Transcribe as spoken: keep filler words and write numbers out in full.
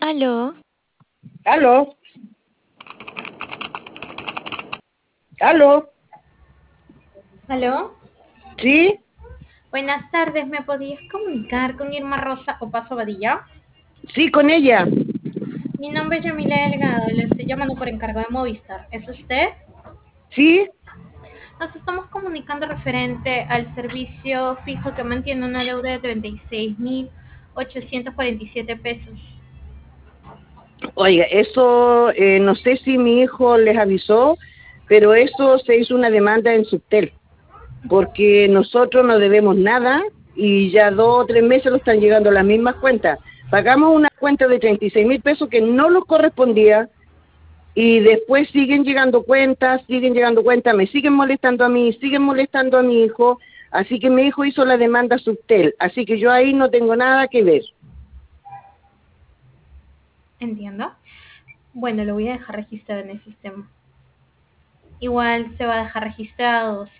Aló, Aló, aló, ¿Aló? ¿sí? Buenas tardes, ¿me podías comunicar con Irma Rosa Opaso Badilla? Sí, con ella. Mi nombre es Yamila Delgado, le estoy llamando por encargo de Movistar. ¿Es usted? ¿Sí? Nos estamos comunicando referente al servicio fijo que mantiene una deuda de treinta y seis mil ochocientos cuarenta y siete pesos. Oiga, eso eh, no sé si mi hijo les avisó, pero eso se hizo una demanda en Subtel, porque nosotros no debemos nada y ya dos o tres meses nos están llegando las mismas cuentas. Pagamos una cuenta de treinta y seis mil pesos que no nos correspondía y después siguen llegando cuentas, siguen llegando cuentas, me siguen molestando a mí, siguen molestando a mi hijo, así que mi hijo hizo la demanda a Subtel, así que yo ahí no tengo nada que ver. Entiendo. Bueno, lo voy a dejar registrado en el sistema. Igual se va a dejar registrado,